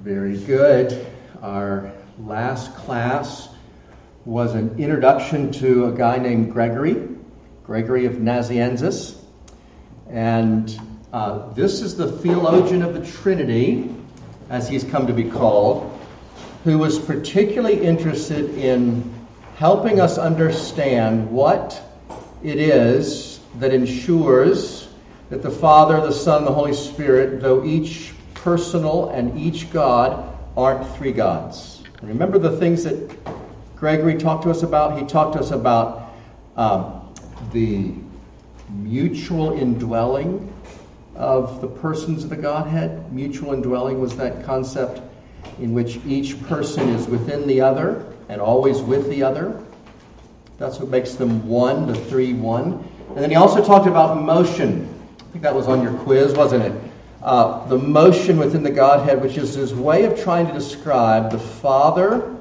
Very good. Our last class was an introduction to a guy named Gregory of Nazianzus. And this is the theologian of the Trinity, as he's come to be called, who was particularly interested in helping us understand what it is that ensures that the Father, the Son, the Holy Spirit, though each personal and each God, aren't three gods. And remember the things that Gregory talked to us about? He talked to us about the mutual indwelling of the persons of the Godhead. Mutual indwelling was that concept in which each person is within the other and always with the other. That's what makes them one, the three one. And then he also talked about motion. I think that was on your quiz, wasn't it? The motion within the Godhead, which is his way of trying to describe the Father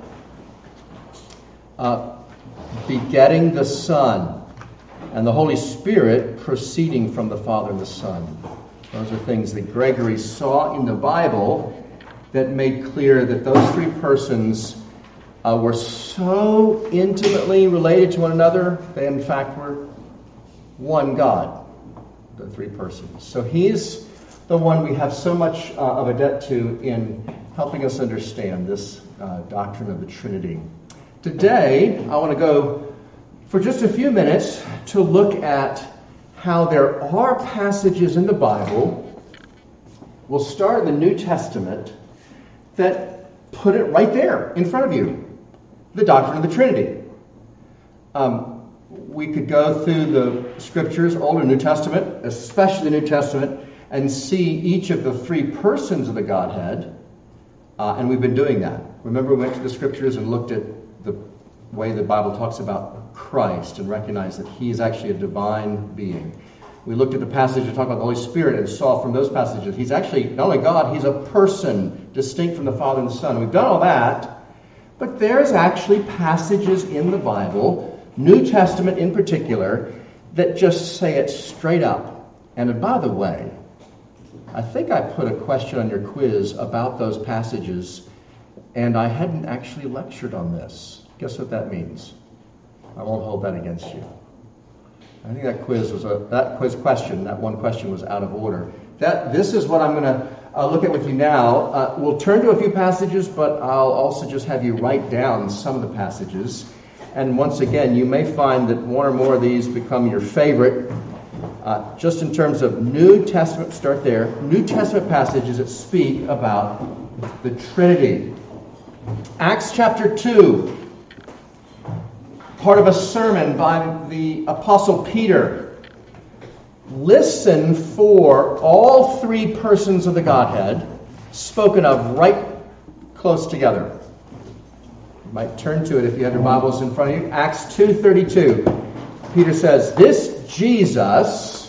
begetting the Son and the Holy Spirit proceeding from the Father and the Son. Those are things that Gregory saw in the Bible that made clear that those three persons were so intimately related to one another, they in fact were one God, the three persons. So he's the one we have so much of a debt to in helping us understand this doctrine of the Trinity. Today, I want to go for just a few minutes to look at how there are passages in the Bible. We'll start in the New Testament that put it right there in front of you, the doctrine of the Trinity. We could go through the Scriptures, Old and New Testament, especially the New Testament, and see each of the three persons of the Godhead, and we've been doing that. Remember, we went to the Scriptures and looked at the way the Bible talks about Christ and recognized that he is actually a divine being. We looked at the passage that talk about the Holy Spirit and saw from those passages he's actually not only God, he's a person distinct from the Father and the Son. We've done all that, but there's actually passages in the Bible, New Testament in particular, that just say it straight up. And by the way, I think I put a question on your quiz about those passages, and I hadn't actually lectured on this. Guess what that means? I won't hold that against you. I think that one question was out of order. This is what I'm going to look at with you now. We'll turn to a few passages, but I'll also just have you write down some of the passages. And once again, you may find that one or more of these become your favorite. Just in terms of New Testament, start there. New Testament passages that speak about the Trinity. Acts chapter 2. Part of a sermon by the Apostle Peter. Listen for all three persons of the Godhead spoken of right close together. You might turn to it if you have your Bibles in front of you. Acts 2:32. Peter says, "This Jesus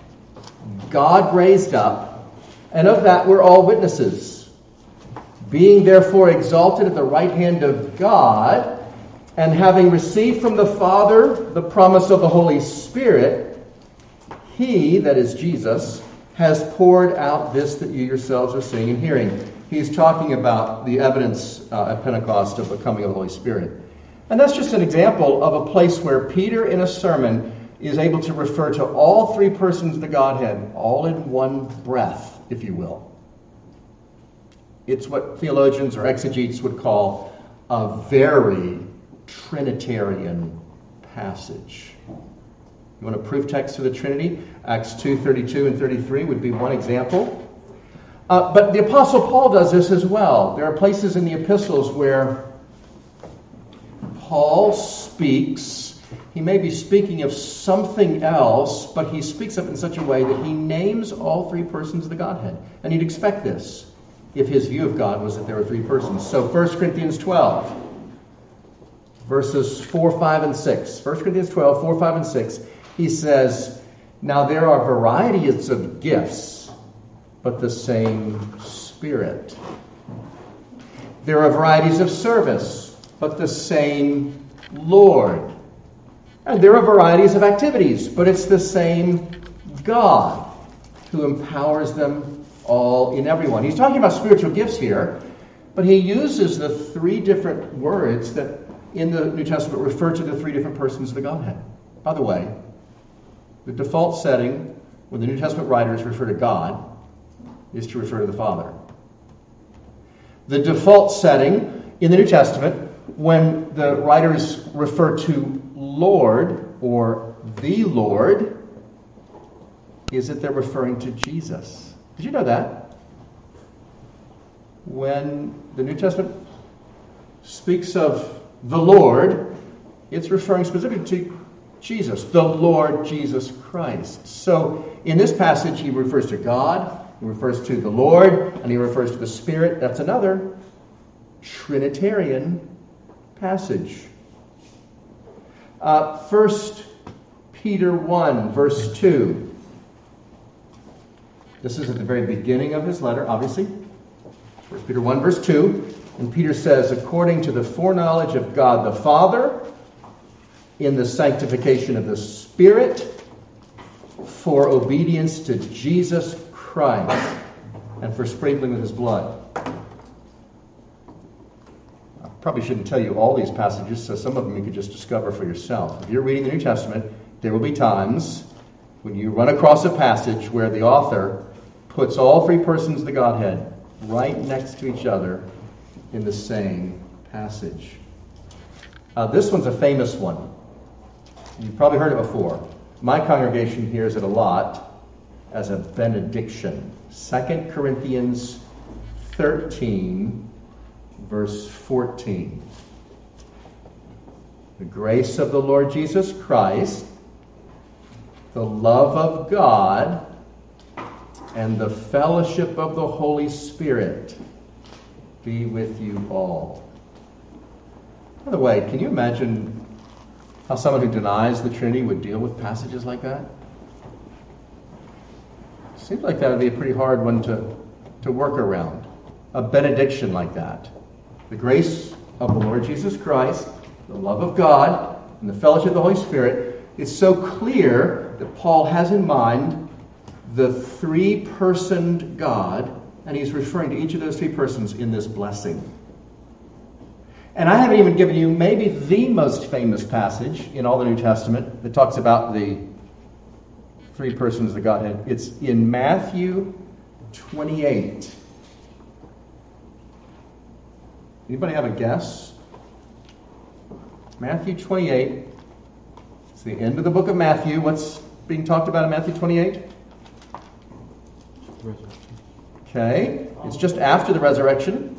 God raised up, and of that we're all witnesses. Being therefore exalted at the right hand of God, and having received from the Father the promise of the Holy Spirit, he," that is Jesus, "has poured out this that you yourselves are seeing and hearing." He's talking about the evidence at Pentecost of the coming of the Holy Spirit. And that's just an example of a place where Peter in a sermon is able to refer to all three persons of the Godhead, all in one breath, if you will. It's what theologians or exegetes would call a very Trinitarian passage. You want a proof text for the Trinity? Acts 2:32 and 33 would be one example. But the Apostle Paul does this as well. There are places in the epistles where Paul speaks. He may be speaking of something else, but he speaks of it in such a way that he names all three persons of the Godhead. And you'd expect this if his view of God was that there were three persons. So 1 Corinthians 12. Verses 4, 5, and 6. 1 Corinthians 12, 4, 5, and 6. He says, "Now there are varieties of gifts, but the same Spirit. There are varieties of service, but the same Lord. And there are varieties of activities, but it's the same God who empowers them all in everyone." He's talking about spiritual gifts here. But he uses the three different words that in the New Testament refer to the three different persons of the Godhead. By the way, the default setting when the New Testament writers refer to God is to refer to the Father. The default setting in the New Testament when the writers refer to Lord or the Lord is that they're referring to Jesus. Did you know that? When the New Testament speaks of the Lord, it's referring specifically to Jesus, the Lord Jesus Christ. So in this passage, he refers to God, he refers to the Lord, and he refers to the Spirit. That's another Trinitarian passage. 1 Peter 1, verse 2. This is at the very beginning of his letter, obviously. 1 Peter 1, verse 2. And Peter says, according to the foreknowledge of God the Father, in the sanctification of the Spirit, for obedience to Jesus Christ, and for sprinkling with his blood. I probably shouldn't tell you all these passages, so some of them you could just discover for yourself. If you're reading the New Testament, there will be times when you run across a passage where the author puts all three persons of the Godhead right next to each other in the same passage. This one's a famous one. You've probably heard it before. My congregation hears it a lot as a benediction. 2 Corinthians 13, verse 14. The grace of the Lord Jesus Christ, the love of God, and the fellowship of the Holy Spirit be with you all. By the way, can you imagine how someone who denies the Trinity would deal with passages like that? Seems like that would be a pretty hard one to work around. A benediction like that. The grace of the Lord Jesus Christ, the love of God, and the fellowship of the Holy Spirit is so clear that Paul has in mind the three-personed God, and he's referring to each of those three persons in this blessing. And I haven't even given you maybe the most famous passage in all the New Testament that talks about the three persons of the Godhead. It's in Matthew 28. Anybody have a guess? Matthew 28. It's the end of the book of Matthew. What's being talked about in Matthew 28? Okay. It's just after the resurrection.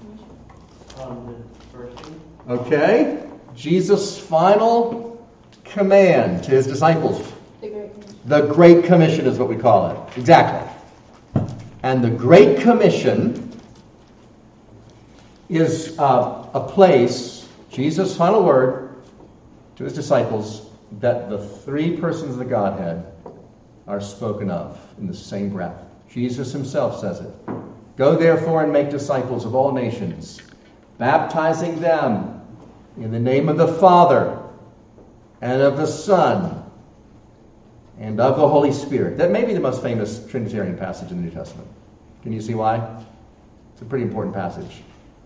Okay. Jesus' final command to his disciples. The Great Commission is what we call it. Exactly. And the Great Commission is a place, Jesus' final word to his disciples, that the three persons of the Godhead are spoken of in the same breath. Jesus himself says it. Go therefore and make disciples of all nations, baptizing them in the name of the Father and of the Son and of the Holy Spirit. That may be the most famous Trinitarian passage in the New Testament. Can you see why? It's a pretty important passage.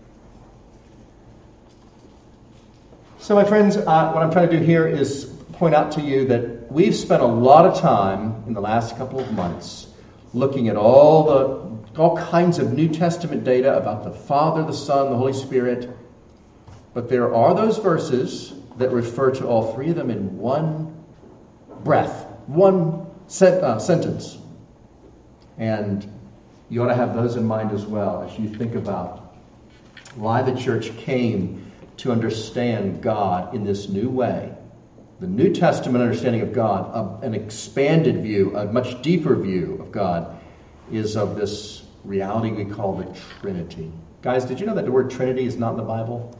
So my friends, what I'm trying to do here is point out to you that we've spent a lot of time in the last couple of months looking at all kinds of New Testament data about the Father, the Son, the Holy Spirit. But there are those verses that refer to all three of them in one breath, one sentence. And you ought to have those in mind as well as you think about why the church came to understand God in this new way. The New Testament understanding of God, an expanded view, a much deeper view of God, is of this reality we call the Trinity. Guys, did you know that the word Trinity is not in the Bible?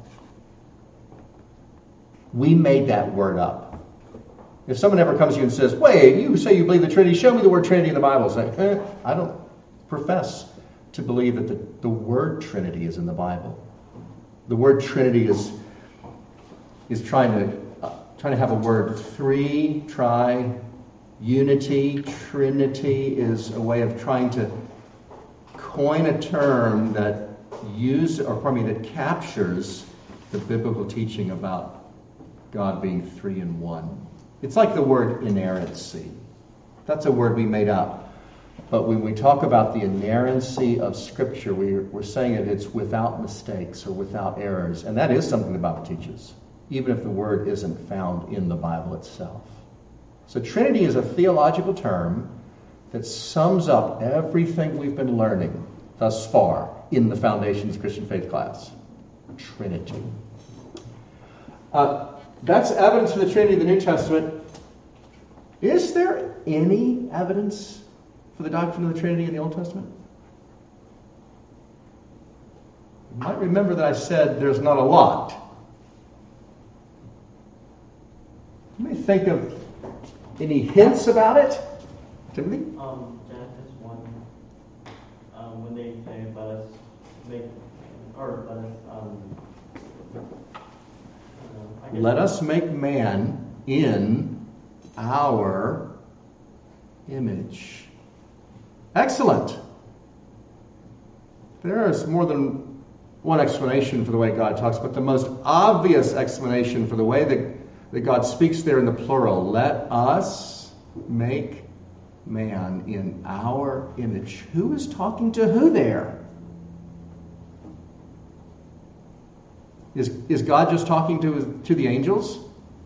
We made that word up. If someone ever comes to you and says, wait, you say you believe the Trinity, show me the word Trinity in the Bible. Say, I don't profess to believe that the word Trinity is in the Bible. The word Trinity is trying to have a word three, unity. Trinity is a way of trying to coin a term that that captures the biblical teaching about God being three in one. It's like the word inerrancy. That's a word we made up. But when we talk about the inerrancy of Scripture, we're saying it's without mistakes or without errors. And that is something the Bible teaches, even if the word isn't found in the Bible itself. So Trinity is a theological term that sums up everything we've been learning thus far in the Foundations Christian Faith class. Trinity. That's evidence for the Trinity in the New Testament. Is there any evidence for the doctrine of the Trinity in the Old Testament? You might remember that I said there's not a lot. You may think of any hints about it. Timothy? Genesis 1, when they say, let us make, or let us, let us make man in our image. Excellent. There is more than one explanation for the way God talks, but the most obvious explanation for the way that God speaks there in the plural, let us make man in our image. Who is talking to who there? Is God just talking to the angels?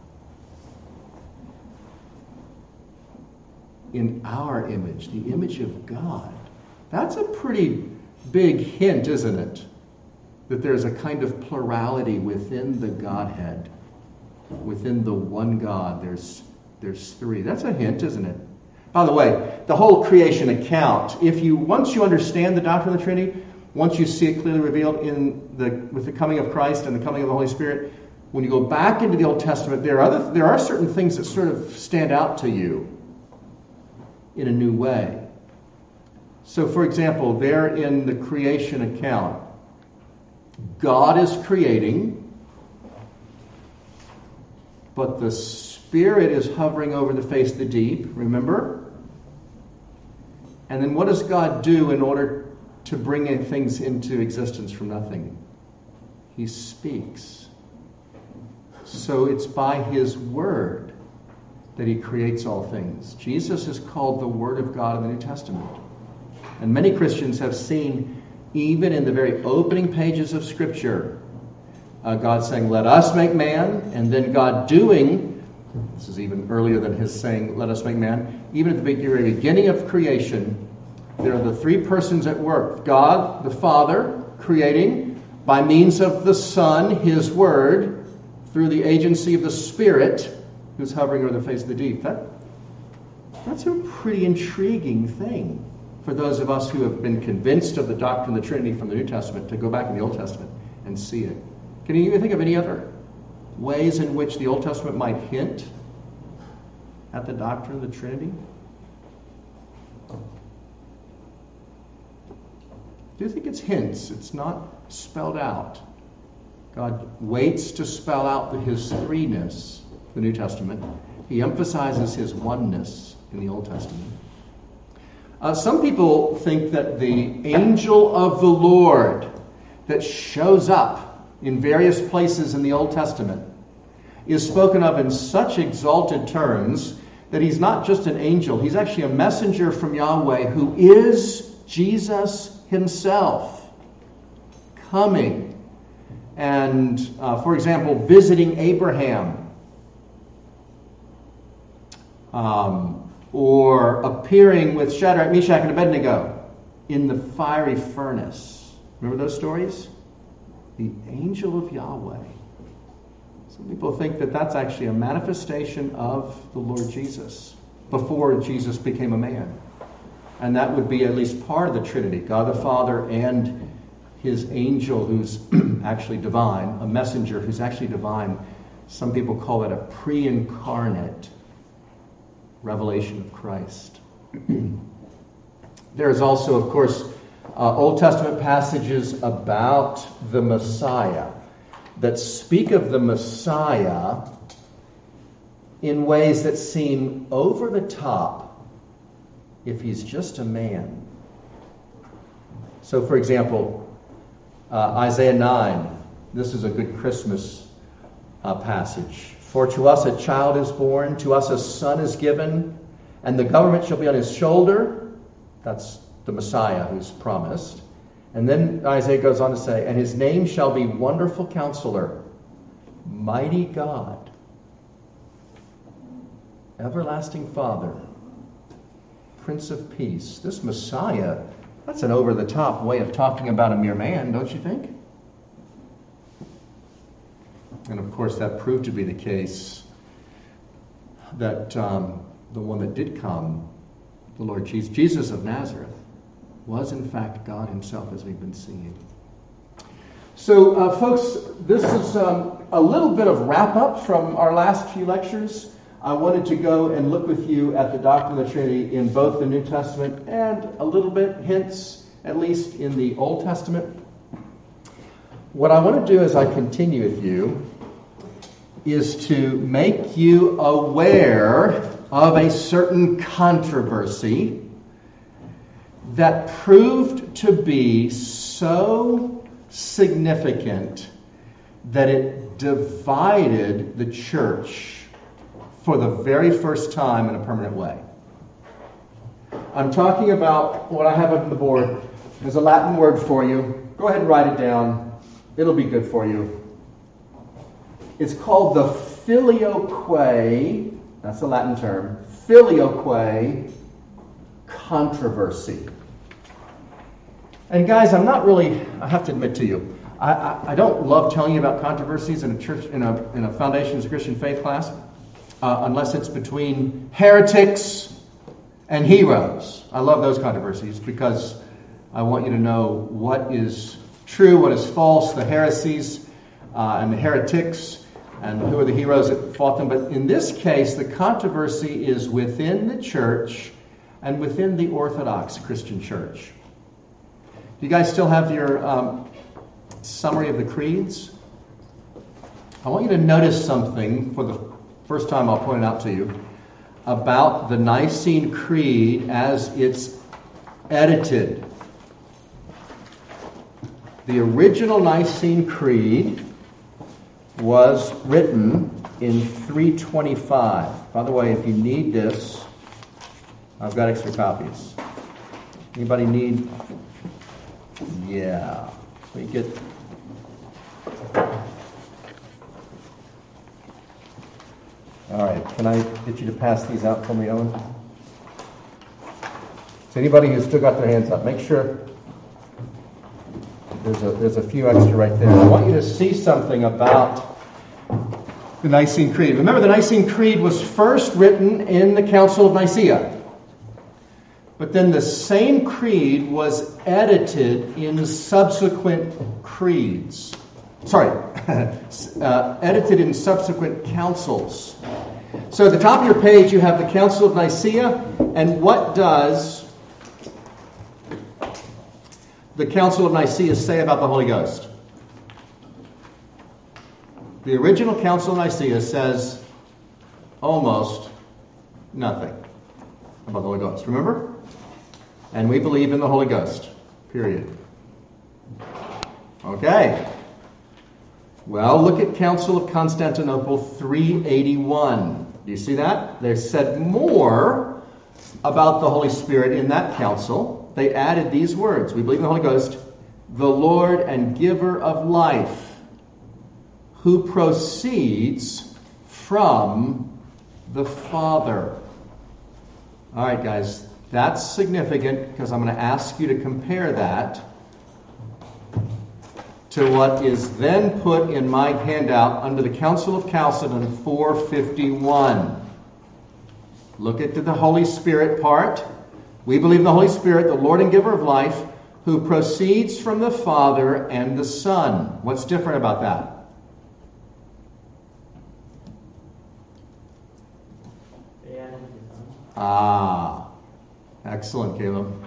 In our image, the image of God. That's a pretty big hint, isn't it? That there's a kind of plurality within the Godhead. Within the one God, there's three. That's a hint, isn't it? By the way, the whole creation account, once you understand the doctrine of the Trinity, once you see it clearly revealed with the coming of Christ and the coming of the Holy Spirit, when you go back into the Old Testament, there are certain things that sort of stand out to you in a new way. So, for example, there in the creation account, God is creating, but the Spirit is hovering over the face of the deep, remember? And then what does God do in order to bring things into existence from nothing? He speaks. So it's by His Word that He creates all things. Jesus is called the Word of God in the New Testament. And many Christians have seen, even in the very opening pages of Scripture, God saying, let us make man, and then God doing, this is even earlier than His saying, let us make man, even at the very beginning of creation, there are the three persons at work. God, the Father, creating by means of the Son, His Word, through the agency of the Spirit, who's hovering over the face of the deep. That's a pretty intriguing thing for those of us who have been convinced of the doctrine of the Trinity from the New Testament to go back in the Old Testament and see it. Can you even think of any other ways in which the Old Testament might hint at the doctrine of the Trinity? Do you think it's hints? It's not spelled out. God waits to spell out His threeness in the New Testament. He emphasizes His oneness in the Old Testament. Some people think that the angel of the Lord that shows up in various places in the Old Testament is spoken of in such exalted terms that he's not just an angel, he's actually a messenger from Yahweh who is Jesus Himself coming and, for example, visiting Abraham or appearing with Shadrach, Meshach, and Abednego in the fiery furnace. Remember those stories? The angel of Yahweh. Some people think that that's actually a manifestation of the Lord Jesus before Jesus became a man. And that would be at least part of the Trinity, God the Father and His angel who's actually divine, a messenger who's actually divine. Some people call it a pre-incarnate revelation of Christ. There's also, of course, Old Testament passages about the Messiah that speak of the Messiah in ways that seem over the top if He's just a man. So, for example, Isaiah 9. This is a good Christmas passage. For to us a child is born, to us a son is given, and the government shall be on his shoulder. That's the Messiah who's promised. And then Isaiah goes on to say, and his name shall be Wonderful Counselor, Mighty God, Everlasting Father, Prince of Peace. This Messiah, that's an over-the-top way of talking about a mere man, don't you think? And of course that proved to be the case, that the one that did come, the Lord Jesus of Nazareth, was in fact God himself, as we've been seeing. So folks, this is a little bit of wrap-up from our last few lectures. I wanted to go and look with you at the doctrine of the Trinity in both the New Testament and a little bit, hints, at least in the Old Testament. What I want to do as I continue with you is to make you aware of a certain controversy that proved to be so significant that it divided the church for the very first time in a permanent way. I'm talking about what I have up on the board. There's a Latin word for you. Go ahead and write it down. It'll be good for you. It's called the filioque, that's the Latin term, filioque controversy. And guys, I have to admit to you, I don't love telling you about controversies in a church, in a Foundations of Christian Faith class, unless it's between heretics and heroes. I love those controversies because I want you to know what is true, what is false, the heresies and the heretics, and who are the heroes that fought them. But in this case, the controversy is within the church and within the Orthodox Christian Church. Do you guys still have your summary of the creeds? I want you to notice something for the first time. I'll point it out to you about the Nicene Creed as it's edited. The original Nicene Creed was written in 325. By the way, if you need this, I've got extra copies. Anybody need? Yeah. We get. All right. Can I get you to pass these out for me, Owen? So anybody who's still got their hands up, make sure. There's a few extra right there. I want you to see something about the Nicene Creed. Remember, the Nicene Creed was first written in the Council of Nicaea. But then the same creed was edited in subsequent creeds. Edited in subsequent councils. So at the top of your page, you have the Council of Nicaea. And what does the Council of Nicaea say about the Holy Ghost? The original Council of Nicaea says almost nothing about the Holy Ghost. Remember? And we believe in the Holy Ghost. Period. Okay. Well, look at Council of Constantinople 381. Do you see that? They said more about the Holy Spirit in that council. They added these words. We believe in the Holy Ghost, the Lord and giver of life, who proceeds from the Father. All right, guys, that's significant because I'm going to ask you to compare that to what is then put in my handout under the Council of Chalcedon 451. Look at the Holy Spirit part. We believe in the Holy Spirit, the Lord and giver of life, who proceeds from the Father and the Son. What's different about that? Excellent, Caleb.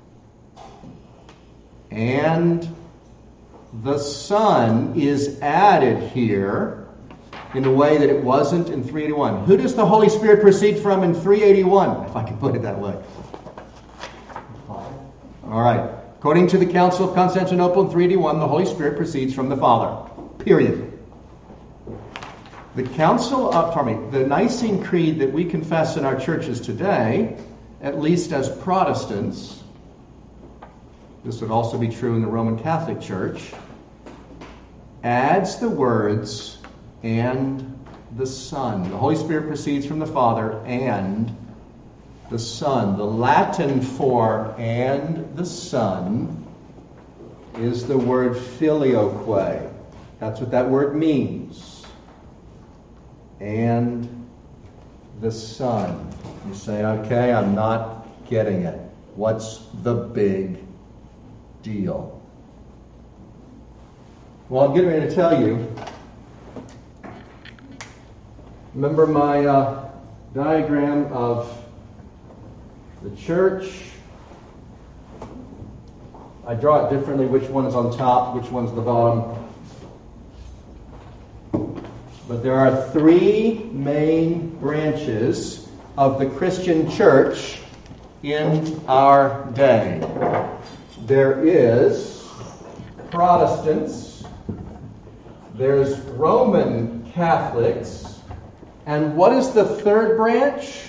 And the Son is added here in a way that it wasn't in 381. Who does the Holy Spirit proceed from in 381, if I can put it that way? All right. According to the Council of Constantinople in 381, the Holy Spirit proceeds from the Father. Period. The the Nicene Creed that we confess in our churches today, at least as Protestants, this would also be true in the Roman Catholic Church, adds the words, and the Son. The Holy Spirit proceeds from the Father and the Son. The Latin for and the Son is the word filioque. That's what that word means. And the Son. You say, okay, I'm not getting it. What's the big deal? Well, I'm getting ready to tell you. Remember my diagram of the church? I draw it differently, which one is on top, which one's the bottom. But there are three main branches of the Christian church in our day. There is Protestants, there's Roman Catholics, and what is the third branch?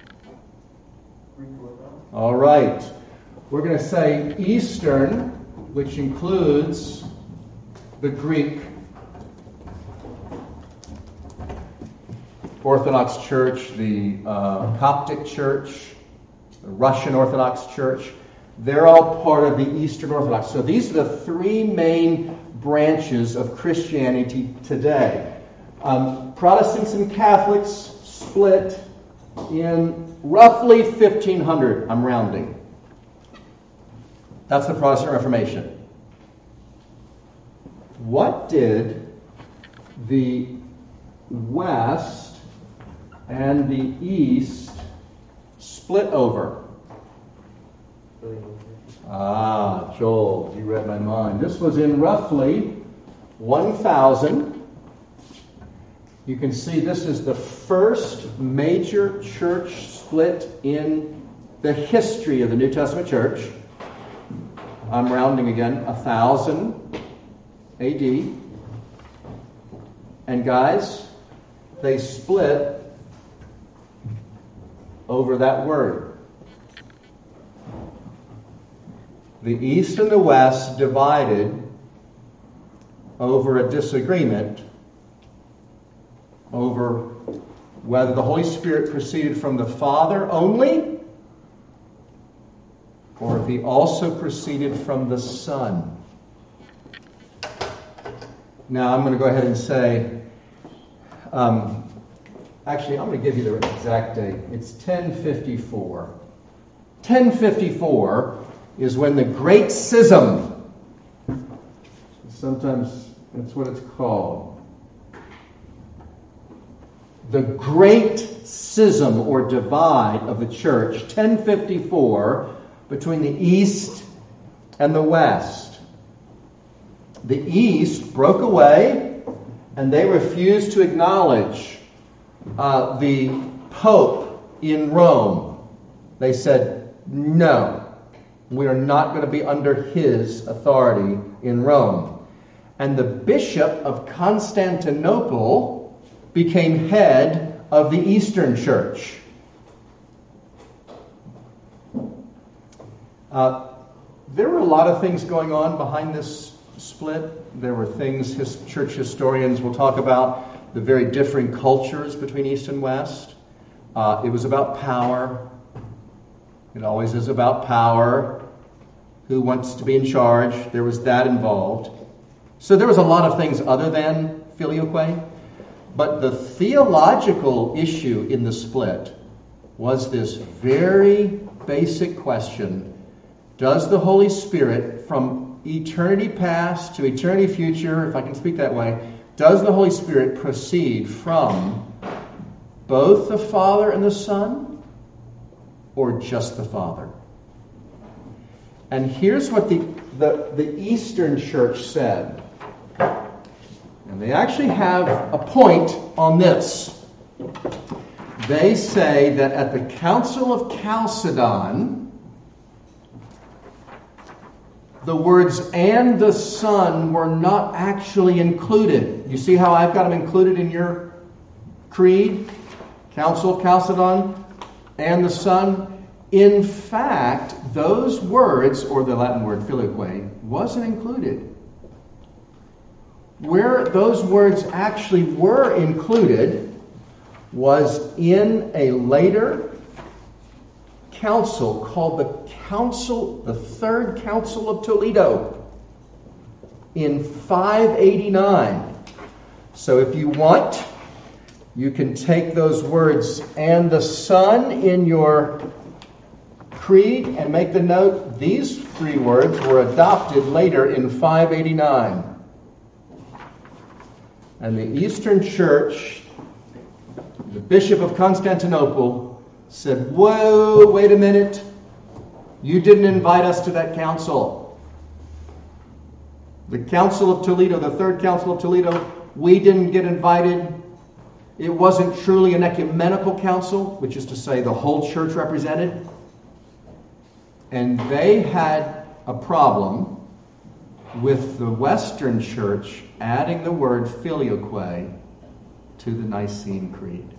All right. We're going to say Eastern, which includes the Greek Orthodox Church, the Coptic Church, the Russian Orthodox Church. They're all part of the Eastern Orthodox. So these are the three main branches of Christianity today. Protestants and Catholics split in roughly 1500, I'm rounding. That's the Protestant Reformation. What did the West and the East split over? Joel, you read my mind. This was in roughly 1000. You can see this is the first major church split in the history of the New Testament church. I'm rounding again, 1000 AD. And guys, they split over that word. The East and the West divided over a disagreement over whether the Holy Spirit proceeded from the Father only, or if he also proceeded from the Son. Now, I'm going to go ahead and say, actually, I'm going to give you the exact date. It's 1054. 1054 is when the Great Schism, sometimes that's what it's called, the Great Schism or divide of the church, 1054, between the East and the West. The East broke away and they refused to acknowledge the Pope in Rome. They said, no, we are not going to be under his authority in Rome. And the Bishop of Constantinople became head of the Eastern Church. There were a lot of things going on behind this split. There were things church historians will talk about, the very differing cultures between East and West. It was about power. It always is about power. Who wants to be in charge? There was that involved. So there was a lot of things other than filioque. But the theological issue in the split was this very basic question: does the Holy Spirit, from eternity past to eternity future, if I can speak that way, does the Holy Spirit proceed from both the Father and the Son, or just the Father? And here's what the Eastern Church said. And they actually have a point on this. They say that at the Council of Chalcedon, the words "and the Son" were not actually included. You see how I've got them included in your creed? Council, Chalcedon, and the Son. In fact, those words, or the Latin word filioque, wasn't included. Where those words actually were included was in a later council called the Third Council of Toledo in 589. So if you want, you can take those words "and the Son" in your creed and make the note, these three words were adopted later in 589. And the Eastern Church, the Bishop of Constantinople, said, "Whoa, wait a minute. You didn't invite us to that council. The Council of Toledo, the Third Council of Toledo, we didn't get invited. It wasn't truly an ecumenical council," which is to say the whole church represented. And they had a problem with the Western Church adding the word filioque to the Nicene Creed.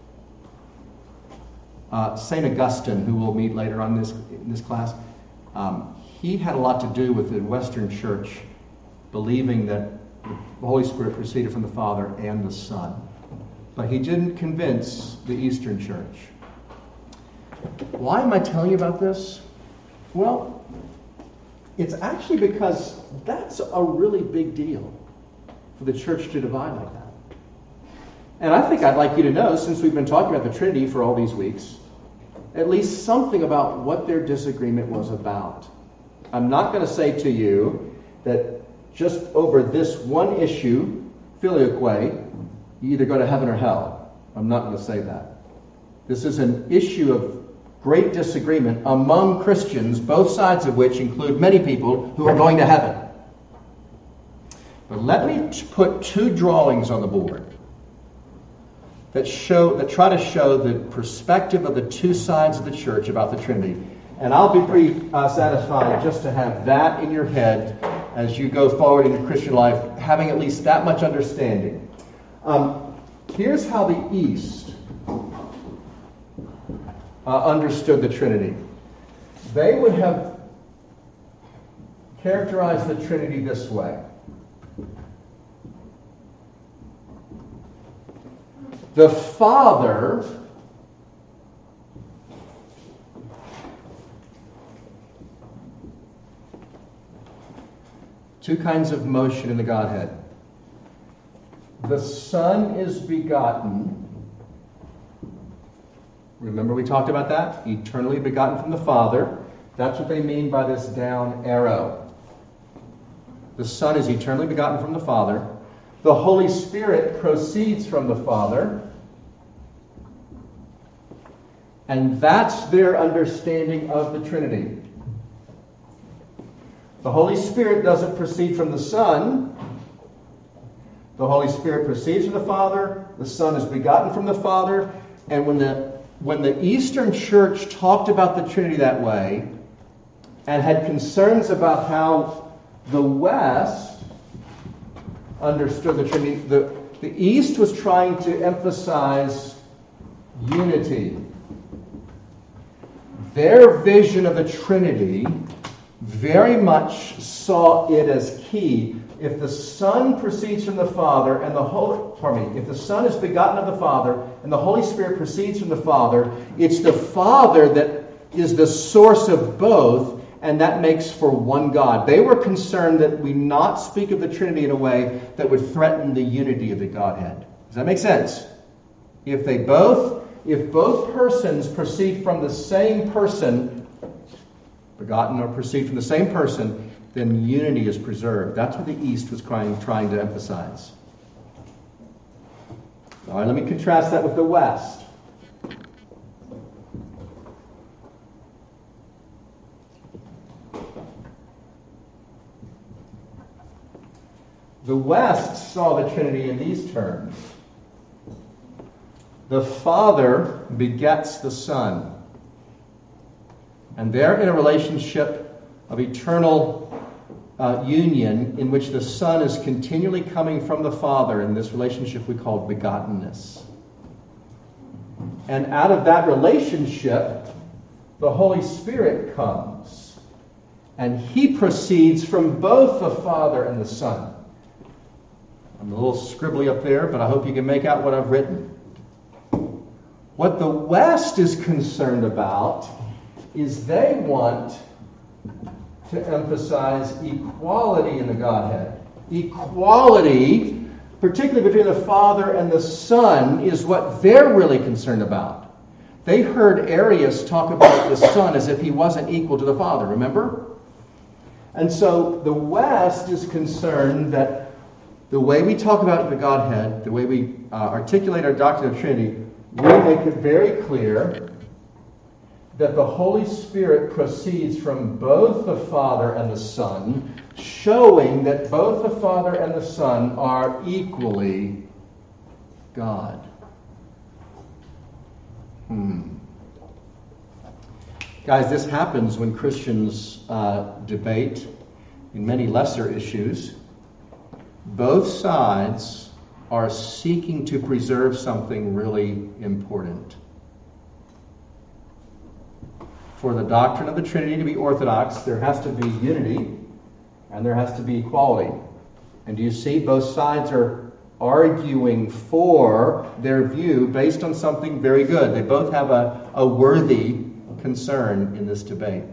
St. Augustine, who we'll meet later on in this class, he had a lot to do with the Western Church believing that the Holy Spirit proceeded from the Father and the Son. But he didn't convince the Eastern Church. Why am I telling you about this? Well, it's actually because that's a really big deal for the church to divide like that. And I think I'd like you to know, since we've been talking about the Trinity for all these weeks, at least something about what their disagreement was about. I'm not going to say to you that just over this one issue, filioque, you either go to heaven or hell. I'm not going to say that. This is an issue of great disagreement among Christians, both sides of which include many people who are going to heaven. But let me put two drawings on the board that try to show the perspective of the two sides of the church about the Trinity. And I'll be pretty satisfied just to have that in your head as you go forward in your Christian life, having at least that much understanding. Here's how the East understood the Trinity. They would have characterized the Trinity this way. The Father two kinds of motion in the Godhead. The Son is begotten. Remember we talked about that? Eternally begotten from the Father. That's what they mean by this down arrow. The Son is eternally begotten from the Father. The Holy Spirit proceeds from the Father. And that's their understanding of the Trinity. The Holy Spirit doesn't proceed from the Son. The Holy Spirit proceeds from the Father. The Son is begotten from the Father. And when the Eastern Church talked about the Trinity that way and had concerns about how the West understood the Trinity, the East was trying to emphasize unity. Their vision of the Trinity very much saw it as key. If the Son proceeds from the Father and if the Son is begotten of the Father and the Holy Spirit proceeds from the Father, it's the Father that is the source of both, and that makes for one God. They were concerned that we not speak of the Trinity in a way that would threaten the unity of the Godhead. Does that make sense? If both persons proceed from the same person, begotten or proceed from the same person, then unity is preserved. That's what the East was trying to emphasize. All right, let me contrast that with the West. The West saw the Trinity in these terms. The Father begets the Son. And they're in a relationship of eternal union in which the Son is continually coming from the Father in this relationship we call begottenness. And out of that relationship, the Holy Spirit comes. And He proceeds from both the Father and the Son. I'm a little scribbly up there, but I hope you can make out what I've written. What the West is concerned about is they want to emphasize equality in the Godhead. Equality, particularly between the Father and the Son, is what they're really concerned about. They heard Arius talk about the Son as if He wasn't equal to the Father, remember? And so the West is concerned that the way we talk about the Godhead, the way we articulate our doctrine of Trinity, we make it very clear that the Holy Spirit proceeds from both the Father and the Son, showing that both the Father and the Son are equally God. Guys, this happens when Christians debate in many lesser issues. Both sides are seeking to preserve something really important. For the doctrine of the Trinity to be orthodox, there has to be unity and there has to be equality. And do you see, both sides are arguing for their view based on something very good. They both have a worthy concern in this debate.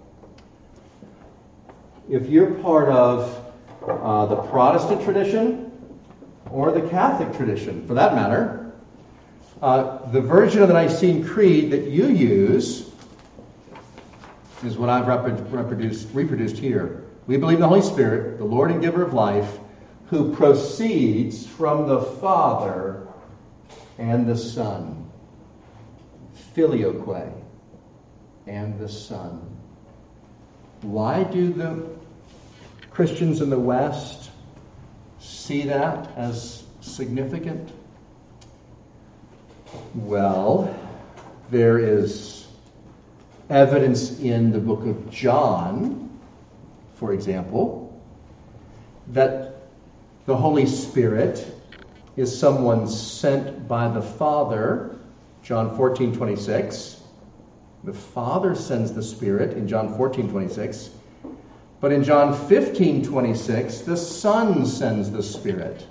If you're part of the Protestant tradition or the Catholic tradition, for that matter, the version of the Nicene Creed that you use is what I've reproduced here. We believe in the Holy Spirit, the Lord and giver of life, who proceeds from the Father and the Son. Filioque and the Son. Why do the Christians in the West see that as significant? Well, there is evidence in the book of John, for example, that the Holy Spirit is someone sent by the Father. John 14:26. The Father sends the Spirit in John 14:26. But in John 15:26, the Son sends the Spirit.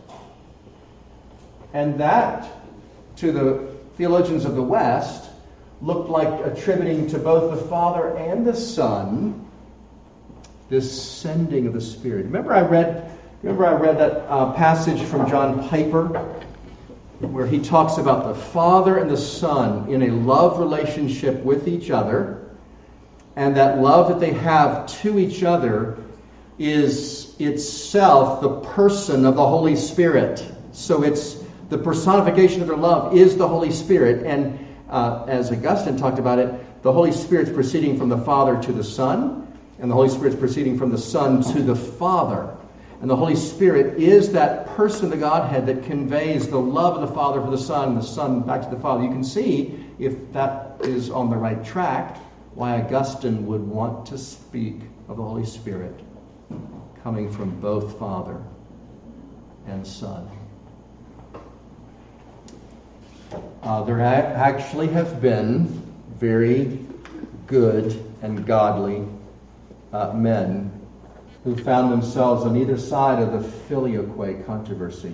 And that, to the theologians of the West, looked like attributing to both the Father and the Son this sending of the Spirit. Remember I read that passage from John Piper where he talks about the Father and the Son in a love relationship with each other, and that love that they have to each other is itself the person of the Holy Spirit. So it's the personification of their love is the Holy Spirit, and as Augustine talked about it, the Holy Spirit's proceeding from the Father to the Son, and the Holy Spirit's proceeding from the Son to the Father. And the Holy Spirit is that person of the Godhead that conveys the love of the Father for the Son, and the Son back to the Father. You can see, if that is on the right track, why Augustine would want to speak of the Holy Spirit coming from both Father and Son. There actually have been very good and godly men who found themselves on either side of the filioque controversy.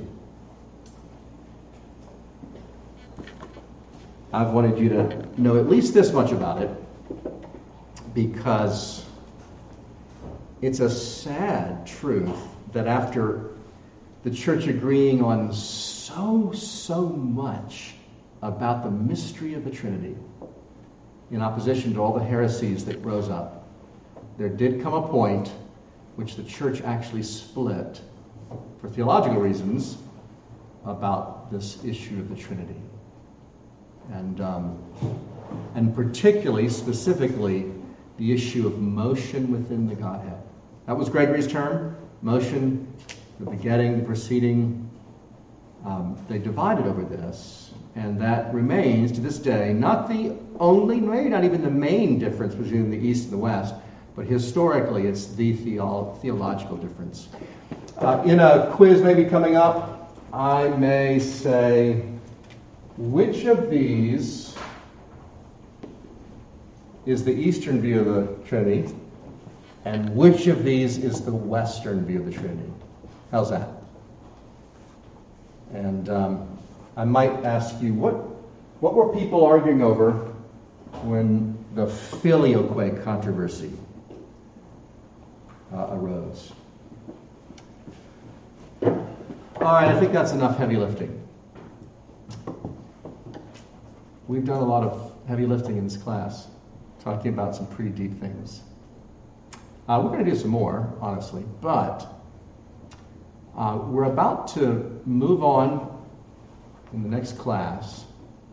I've wanted you to know at least this much about it, because it's a sad truth that after the church agreeing on so much about the mystery of the Trinity, in opposition to all the heresies that rose up, there did come a point which the church actually split for theological reasons about this issue of the Trinity. And particularly, specifically, the issue of motion within the Godhead. That was Gregory's term, motion, the begetting, the proceeding. They divided over this, and that remains to this day not the only, maybe not even the main difference between the East and the West, But historically, it's the theological difference. In a quiz maybe coming up, I may say, which of these is the Eastern view of the Trinity, and which of these is the Western view of the Trinity? How's that? And I might ask you, what were people arguing over when the filioque controversy arose? All right, I think that's enough heavy lifting. We've done a lot of heavy lifting in this class, talking about some pretty deep things. We're going to do some more, honestly, but we're about to move on in the next class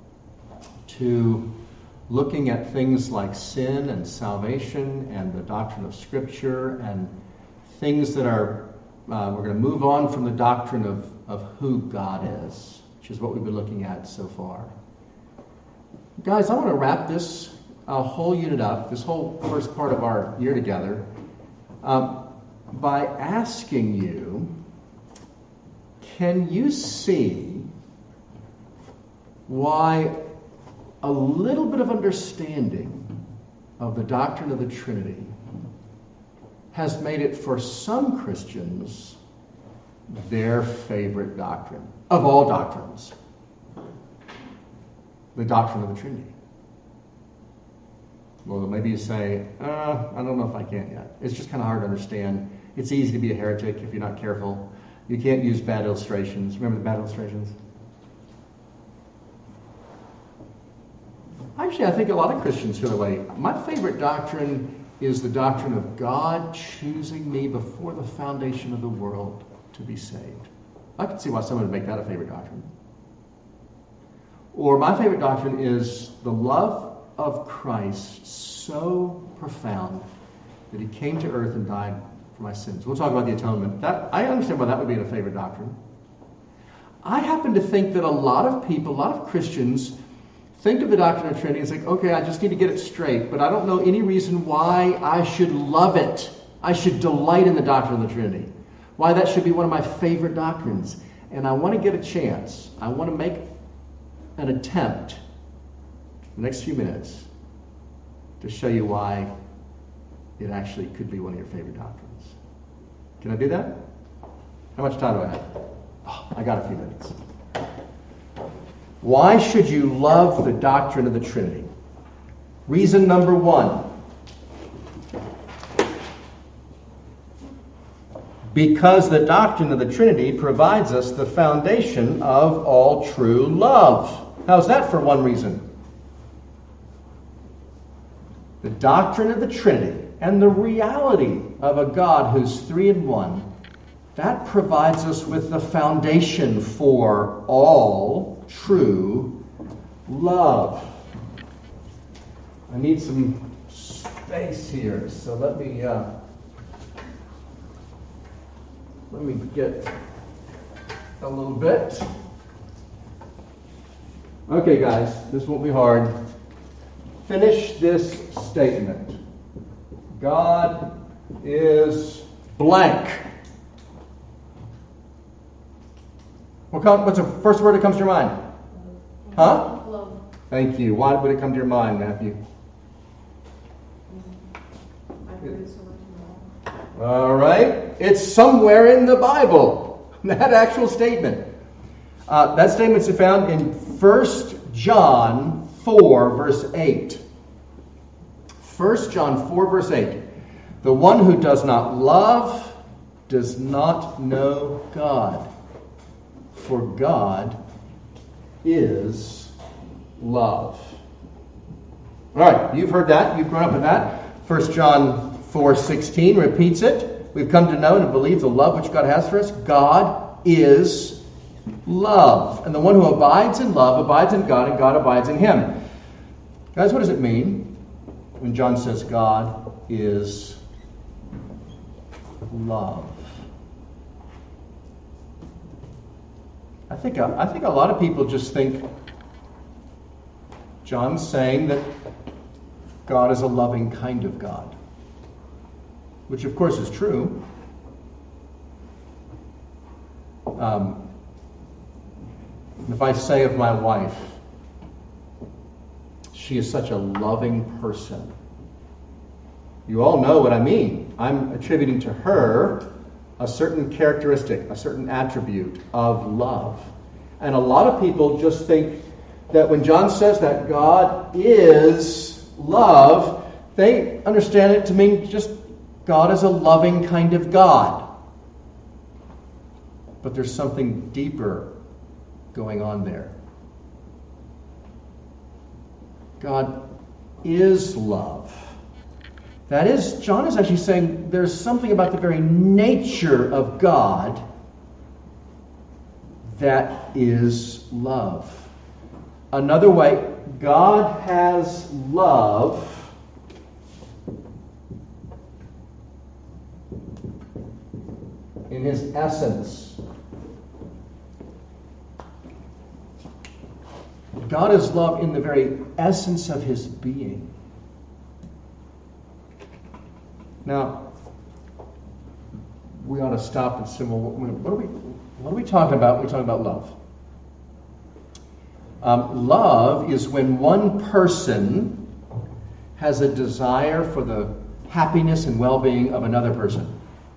to looking at things like sin and salvation and the doctrine of Scripture and things that are, we're going to move on from the doctrine of who God is, which is what we've been looking at so far. Guys, I want to wrap this whole unit up, this whole first part of our year together, by asking you, can you see why a little bit of understanding of the doctrine of the Trinity has made it for some Christians their favorite doctrine of all doctrines? The doctrine of the Trinity. Well, maybe you say, I don't know if I can yet. It's just kind of hard to understand. It's easy to be a heretic if you're not careful. You can't use bad illustrations. Remember the bad illustrations? Actually, I think a lot of Christians feel that way. My favorite doctrine is the doctrine of God choosing me before the foundation of the world to be saved. I can see why someone would make that a favorite doctrine. Or my favorite doctrine is the love of Christ so profound that he came to earth and died for my sins. We'll talk about the atonement. I understand why that would be a favorite doctrine. I happen to think that a lot of people, a lot of Christians, think of the doctrine of Trinity and say, okay, I just need to get it straight, but I don't know any reason why I should love it. I should delight in the doctrine of the Trinity. Why that should be one of my favorite doctrines. And I want to get a chance. I want to make an attempt in the next few minutes to show you why it actually could be one of your favorite doctrines. Can I do that? How much time do I have? Oh, I got a few minutes. Why should you love the doctrine of the Trinity? Reason number one. Because the doctrine of the Trinity provides us the foundation of all true love. How's that for one reason? The doctrine of the Trinity and the reality of a God who's three in one, that provides us with the foundation for all true love. I need some space here, so let me get a little bit. Okay, guys, this won't be hard. Finish this statement. God is blank. What's the first word that comes to your mind? Huh? Love. Thank you. Why would it come to your mind, Matthew? I've heard it so much in All right. It's somewhere in the Bible. That actual statement. That statement's found in 1 John 4, verse 8. 1 John 4, verse 8. The one who does not love does not know God, for God is love. All right, you've heard that. You've grown up with that. 1 John 4:16 repeats it. We've come to know and believe the love which God has for us. God is love. And the one who abides in love abides in God, and God abides in him. Guys, what does it mean when John says God is love? I think a lot of people just think John's saying that God is a loving kind of God. which of course is true. If I say of my wife, she is such a loving person, you all know what I mean. I'm attributing to her a certain characteristic, a certain attribute of love. And a lot of people just think that when John says that God is love, they understand it to mean just God is a loving kind of God. But there's something deeper going on there. God is love. That is, John is actually saying there's something about the very nature of God that is love. Another way, God has love in his essence. God is love in the very essence of his being. Now, we ought to stop and say, well, what are we talking about? We're talking about love. Love is when one person has a desire for the happiness and well-being of another person.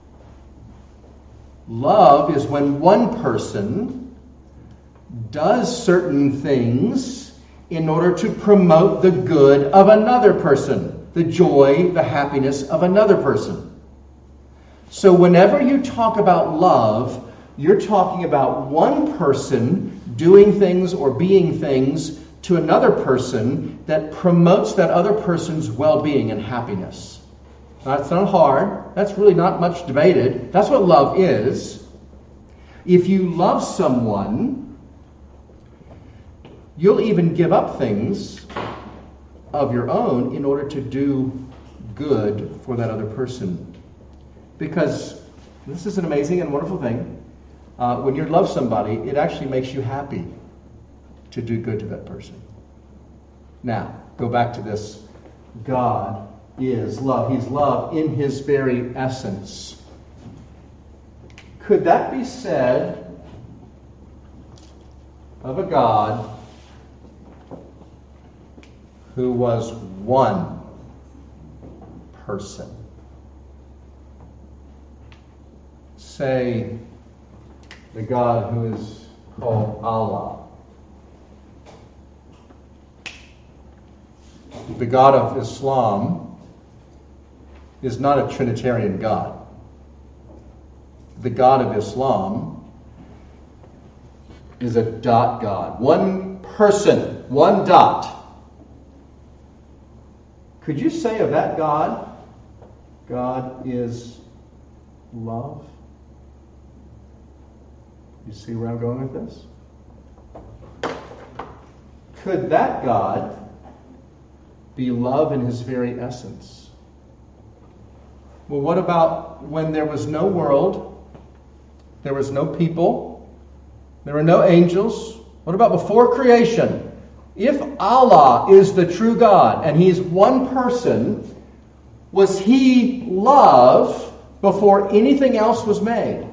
Love is when one person does certain things in order to promote the good of another person, the joy, the happiness of another person. So whenever you talk about love, you're talking about one person doing things or being things to another person that promotes that other person's well-being and happiness. Now, that's not hard. That's really not much debated. That's what love is. If you love someone, you'll even give up things of your own in order to do good for that other person. Because this is an amazing and wonderful thing. When you love somebody, it actually makes you happy to do good to that person. Now, go back to this. God is love. He's love in his very essence. Could that be said of a God who was one person? Say, the God who is called Allah. The God of Islam is not a Trinitarian God. The God of Islam is a dot God. One person, one dot. Could you say of that God, God is love? You see where I'm going with this? Could that God be love in his very essence? Well, what about when there was no world, there was no people, there were no angels? What about before creation? If Allah is the true God and he's one person, was he love before anything else was made?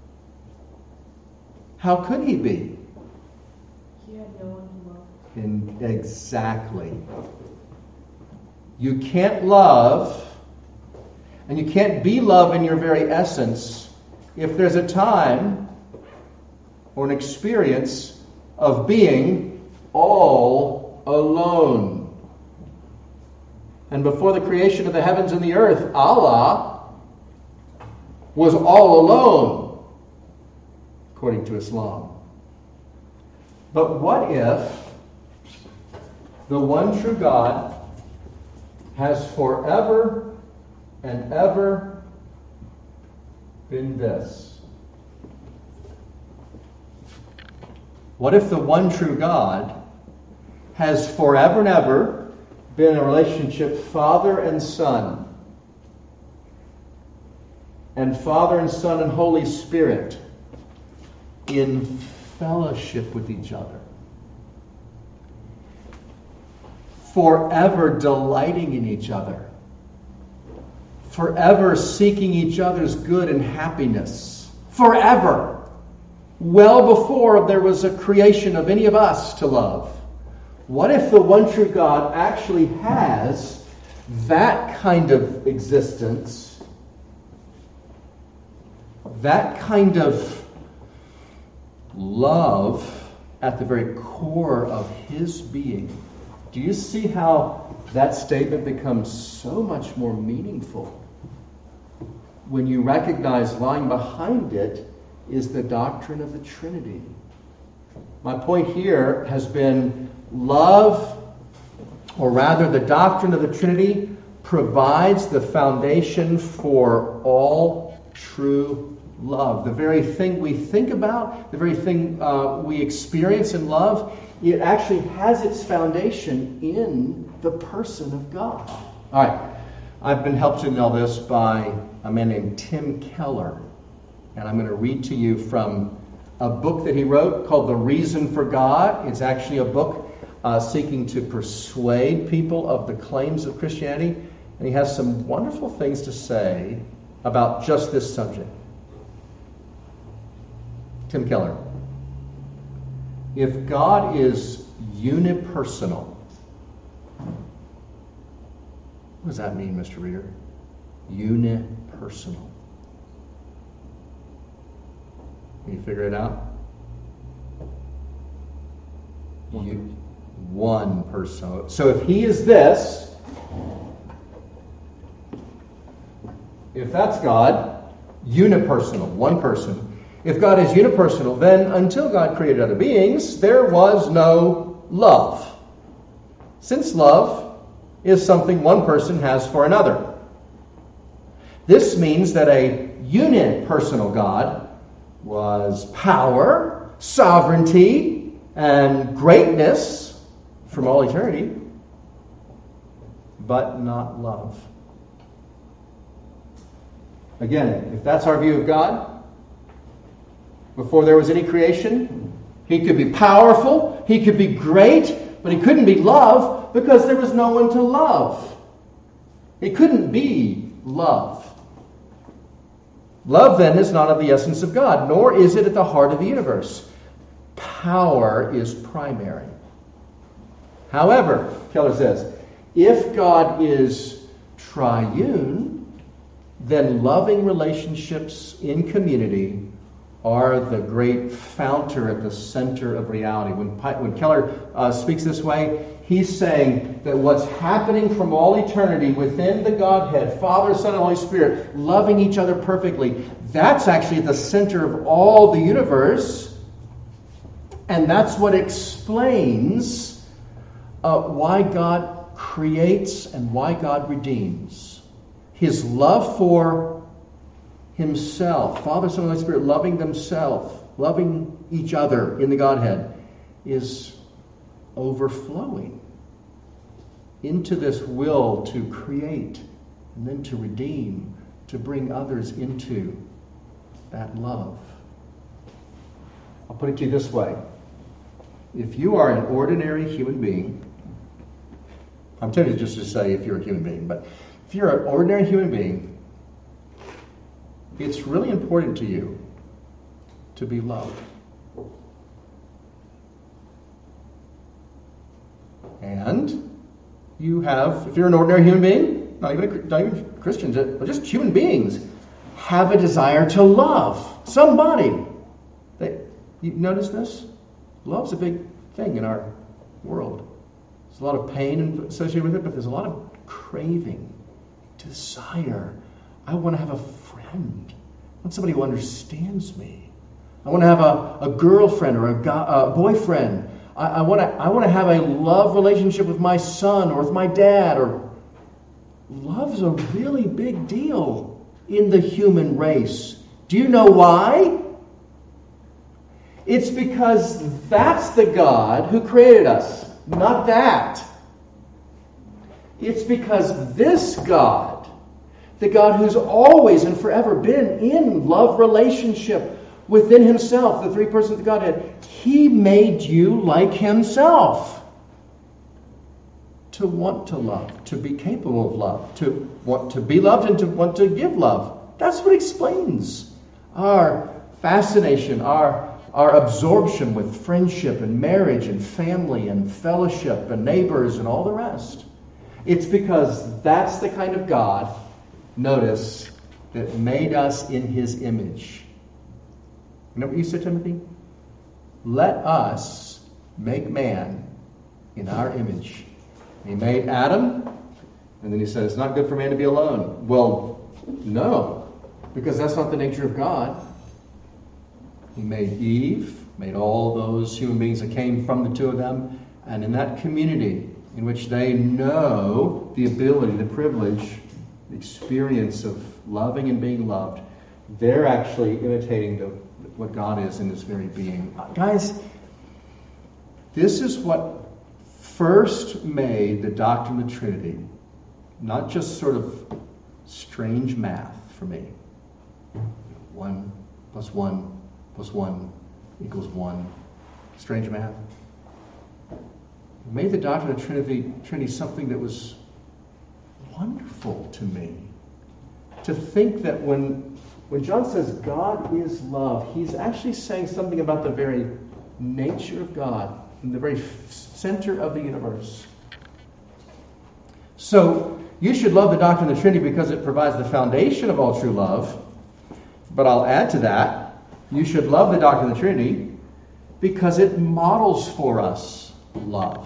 How could he be? He had no one to love. Exactly. You can't love, and you can't be love in your very essence if there's a time or an experience of being all alone. And before the creation of the heavens and the earth, Allah was all alone, according to Islam. But what if the one true God has forever and ever been this? What if the one true God has forever and ever been a relationship Father and Son, and Father and Son and Holy Spirit in fellowship with each other, forever delighting in each other, forever seeking each other's good and happiness. Forever. Well before there was a creation of any of us to love. What if the one true God actually has that kind of existence, that kind of love at the very core of his being? Do you see how that statement becomes so much more meaningful when you recognize lying behind it is the doctrine of the Trinity? My point here has been love, or rather the doctrine of the Trinity, provides the foundation for all true love. The very thing we think about, the very thing we experience in love, it actually has its foundation in the person of God. All right. I've been helped to know this by a man named Tim Keller. And I'm going to read to you from a book that he wrote called The Reason for God. It's actually a book seeking to persuade people of the claims of Christianity. And he has some wonderful things to say about just this subject. Tim Keller. If God is unipersonal, what does that mean, Mr. Reader? Unipersonal. Can you figure it out? One person. So if he is this, if that's God, unipersonal, one person. If God is unipersonal, then until God created other beings, there was no love. Since love is something one person has for another. This means that a unipersonal God was power, sovereignty, and greatness from all eternity, but not love. Again, if that's our view of God, before there was any creation, he could be powerful, he could be great, but he couldn't be love because there was no one to love. He couldn't be love. Love, then, is not of the essence of God, nor is it at the heart of the universe. Power is primary. However, Keller says, if God is triune, then loving relationships in community are the great fount at the center of reality. When Keller speaks this way, he's saying that what's happening from all eternity within the Godhead, Father, Son, and Holy Spirit, loving each other perfectly, that's actually at the center of all the universe. And that's what explains why God creates and why God redeems. His love for himself, Father, Son, and Holy Spirit, loving themselves, loving each other in the Godhead, is overflowing into this will to create and then to redeem, to bring others into that love. I'll put it to you this way. If you are an ordinary human being, I'm tempted just to say if you're a human being, but if you're an ordinary human being, it's really important to you to be loved. And you have, if you're an ordinary human being, not even Christians, but just human beings, have a desire to love somebody. You notice this? Love's a big thing in our world. There's a lot of pain associated with it, but there's a lot of craving, desire. I want to have a friend. I want somebody who understands me. I want to have a girlfriend or a boyfriend. I want to have a love relationship with my son or with my dad. Or love's a really big deal in the human race. Do you know why? It's because that's the God who created us, not that. It's because this God, the God who's always and forever been in love relationship within himself, the three persons of Godhead, he made you like himself. to want to love, to be capable of love, to want to be loved and to want to give love. That's what explains our fascination, our absorption with friendship and marriage and family and fellowship and neighbors and all the rest. It's because that's the kind of God, notice, that made us in his image. You know what you said, Timothy? Let us make man in our image. He made Adam, and then he said it's not good for man to be alone. Well, no, because that's not the nature of God. He made Eve, made all those human beings that came from the two of them, and in that community in which they know the ability, the privilege, the experience of loving and being loved, they're actually imitating what God is in his very being. Guys, this is what first made the doctrine of the Trinity not just sort of strange math for me. 1 + 1 + 1 = 1. Strange math. It made the doctrine of the Trinity something that was wonderful to me. To think that when John says God is love, he's actually saying something about the very nature of God, in the very center of the universe. So, you should love the doctrine of the Trinity because it provides the foundation of all true love. But I'll add to that, you should love the doctrine of the Trinity because it models for us love.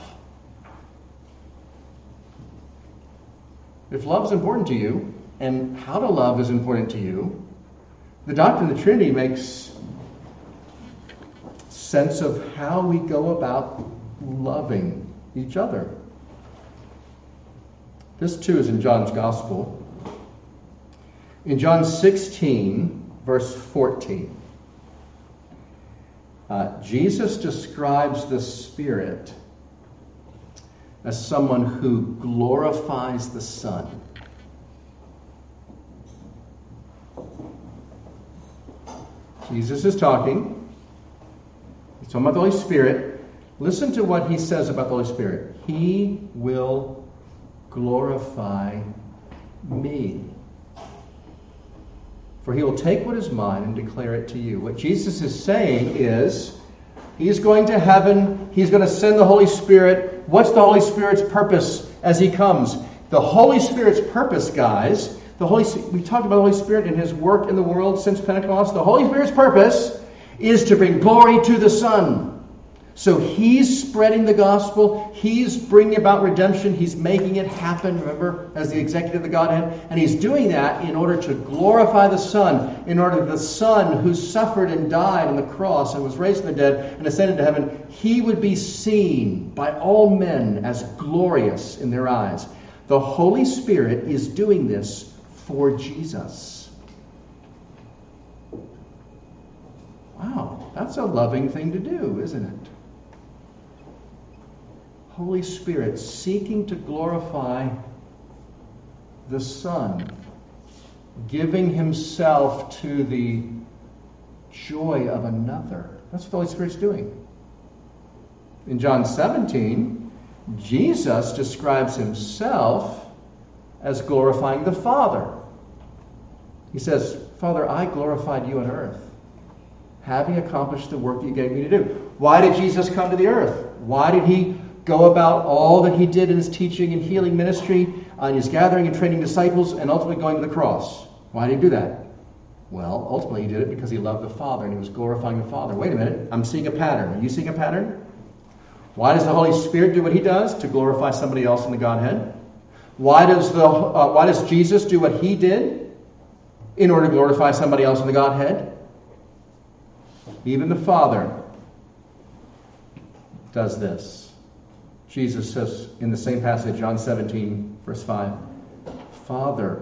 If love is important to you, and how to love is important to you, the doctrine of the Trinity makes sense of how we go about loving each other. This too is in John's Gospel. In John 16, verse 14, Jesus describes the Spirit as someone who glorifies the Son. Jesus is talking. He's talking about the Holy Spirit. Listen to what he says about the Holy Spirit. He will glorify me. For he will take what is mine and declare it to you. What Jesus is saying is, he's going to heaven, he's going to send the Holy Spirit. What's the Holy Spirit's purpose as he comes? The Holy Spirit's purpose, guys, we talked about the Holy Spirit and his work in the world since Pentecost. The Holy Spirit's purpose is to bring glory to the Son. So he's spreading the gospel. He's bringing about redemption. He's making it happen, remember, as the executive of the Godhead. And he's doing that in order to glorify the Son, in order that the Son who suffered and died on the cross and was raised from the dead and ascended to heaven, he would be seen by all men as glorious in their eyes. The Holy Spirit is doing this for Jesus. Wow, that's a loving thing to do, isn't it? Holy Spirit seeking to glorify the Son, giving himself to the joy of another. That's what the Holy Spirit's doing. In John 17, Jesus describes himself as glorifying the Father. He says, Father, I glorified you on earth, having accomplished the work that you gave me to do. Why did Jesus come to the earth? Why did he go about all that he did in his teaching and healing ministry, in his gathering and training disciples, and ultimately going to the cross? Why did he do that? Well, ultimately he did it because he loved the Father and he was glorifying the Father. Wait a minute, I'm seeing a pattern. Are you seeing a pattern? Why does the Holy Spirit do what he does? To glorify somebody else in the Godhead. Why does Jesus do what he did? In order to glorify somebody else in the Godhead. Even the Father does this. Jesus says in the same passage, John 17, verse 5, Father,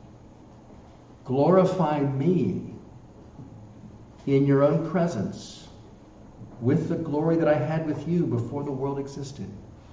glorify me in your own presence with the glory that I had with you before the world existed.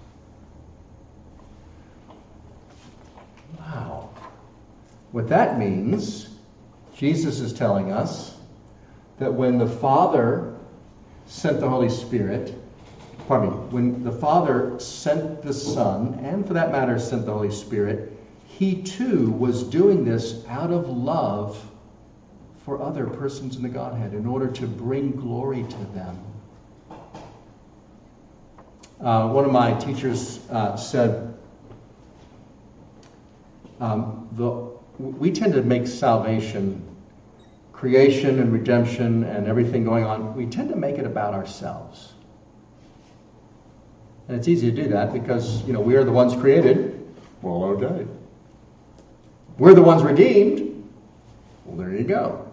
Wow. What that means, Jesus is telling us that when the Father sent the Holy Spirit when the Father sent the Son, and for that matter sent the Holy Spirit, he too was doing this out of love for other persons in the Godhead in order to bring glory to them. One of my teachers said, we tend to make salvation, creation and redemption and everything going on, we tend to make it about ourselves. And it's easy to do that because, we are the ones created. Well, okay. We're the ones redeemed. Well, there you go.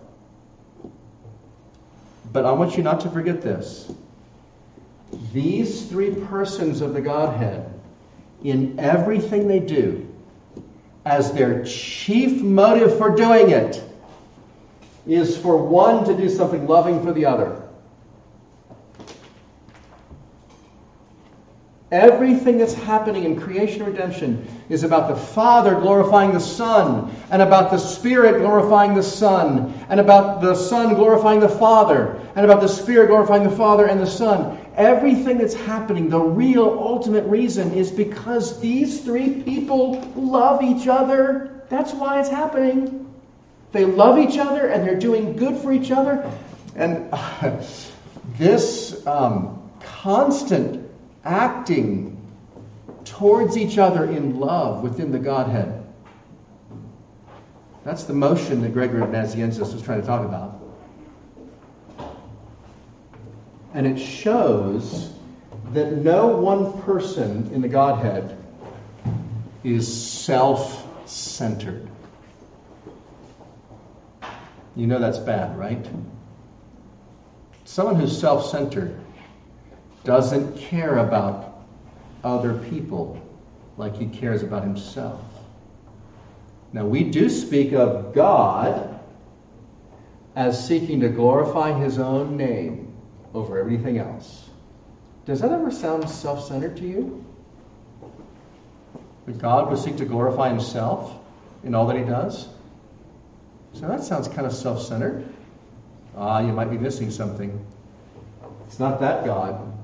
But I want you not to forget this. These three persons of the Godhead, in everything they do, as their chief motive for doing it, is for one to do something loving for the other. Everything that's happening in creation and redemption is about the Father glorifying the Son, and about the Spirit glorifying the Son, and about the Son glorifying the Father, and about the Spirit glorifying the Father and the Son. Everything that's happening, the real ultimate reason is because these three people love each other. That's why it's happening. They love each other and they're doing good for each other. And this constant acting towards each other in love within the Godhead, that's the motion that Gregory of Nazianzus was trying to talk about. And it shows that no one person in the Godhead is self-centered. You know that's bad, right? Someone who's self-centered doesn't care about other people like he cares about himself. Now, we do speak of God as seeking to glorify his own name over everything else. Does that ever sound self-centered to you? That God would seek to glorify himself in all that he does? So that sounds kind of self-centered. You might be missing something. It's not that God.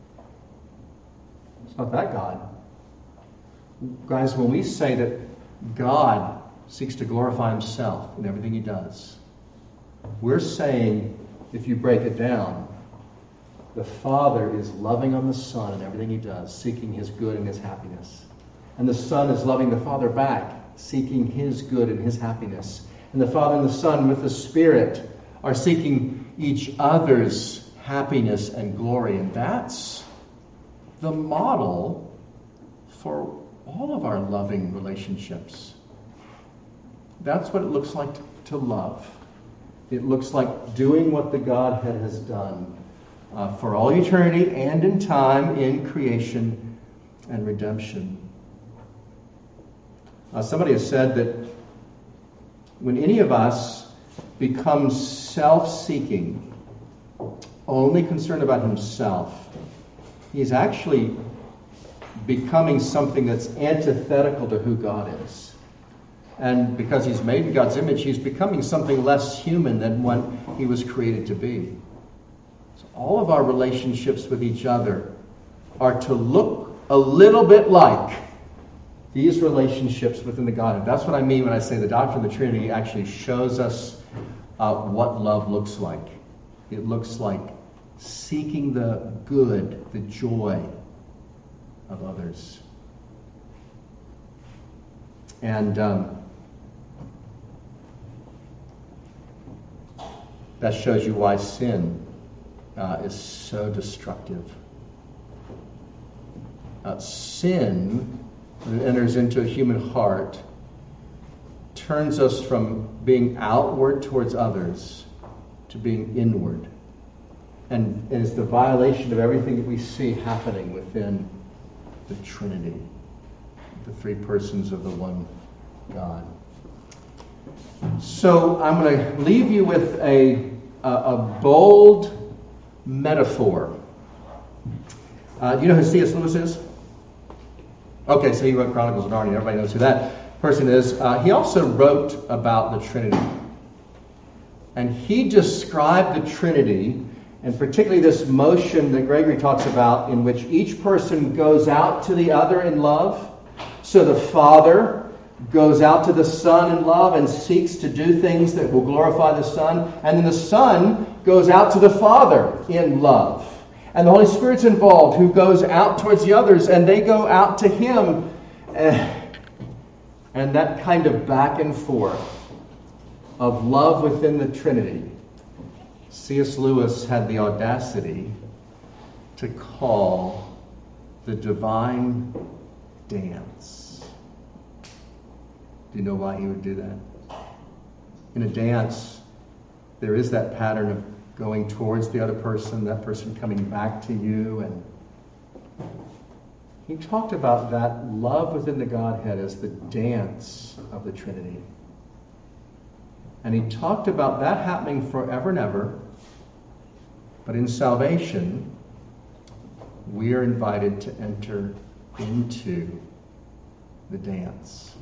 It's not that God. Guys, when we say that God seeks to glorify himself in everything he does, we're saying, if you break it down, the Father is loving on the Son in everything he does, seeking his good and his happiness. And the Son is loving the Father back, seeking his good and his happiness. And the Father and the Son with the Spirit are seeking each other's happiness and glory. And that's the model for all of our loving relationships. That's what it looks like to love. It looks like doing what the Godhead has done for all eternity and in time in creation and redemption. Somebody has said that when any of us becomes self-seeking, only concerned about himself, he's actually becoming something that's antithetical to who God is. And because he's made in God's image, he's becoming something less human than what he was created to be. So all of our relationships with each other are to look a little bit like these relationships within the Godhead. That's what I mean when I say the doctrine of the Trinity actually shows us what love looks like. It looks like seeking the good, the joy of others. And that shows you why sin is so destructive. Sin that enters into a human heart turns us from being outward towards others to being inward. And is the violation of everything that we see happening within the Trinity, the three persons of the one God. So I'm going to leave you with a bold metaphor. Do you know who C.S. Lewis is? Okay, so he wrote Chronicles of Narnia. Everybody knows who that person is. He also wrote about the Trinity. And he described the Trinity And particularly this motion that Gregory talks about, in which each person goes out to the other in love. So the Father goes out to the Son in love and seeks to do things that will glorify the Son. And then the Son goes out to the Father in love. And the Holy Spirit's involved, who goes out towards the others, and they go out to Him. And that kind of back and forth of love within the Trinity. C.S. Lewis had the audacity to call the divine dance. Do you know why he would do that? In a dance, there is that pattern of going towards the other person, that person coming back to you. And he talked about that love within the Godhead as the dance of the Trinity. And he talked about that happening forever and ever. But in salvation, we are invited to enter into the dance.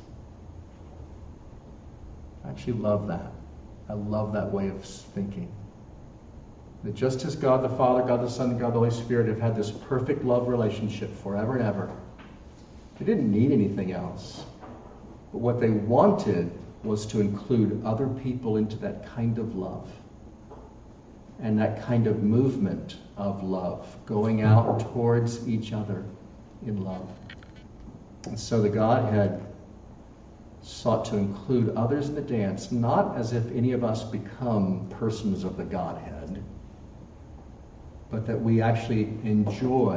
I actually love that. I love that way of thinking. That just as God the Father, God the Son, and God the Holy Spirit have had this perfect love relationship forever and ever, they didn't need anything else. But what they wanted was to include other people into that kind of love. And that kind of movement of love, going out towards each other in love. And so the Godhead sought to include others in the dance, not as if any of us become persons of the Godhead, but that we actually enjoy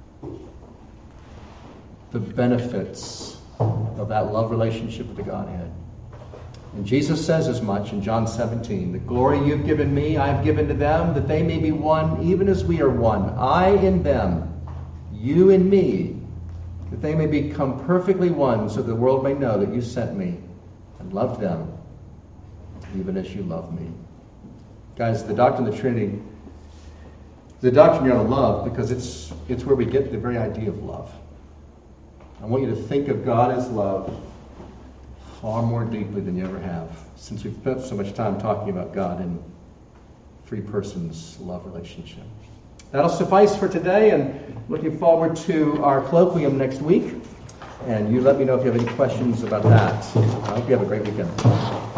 the benefits of that love relationship with the Godhead. And Jesus says as much in John 17, "The glory you've given me, I have given to them, that they may be one, even as we are one. I in them, you in me, that they may become perfectly one, so the world may know that you sent me and loved them, even as you love me." Guys, the doctrine of the Trinity, the doctrine you're going to love, because it's where we get the very idea of love. I want you to think of God as love far more deeply than you ever have, since we've spent so much time talking about God in three persons love relationship. That'll suffice for today, and looking forward to our colloquium next week. And you let me know if you have any questions about that. I hope you have a great weekend.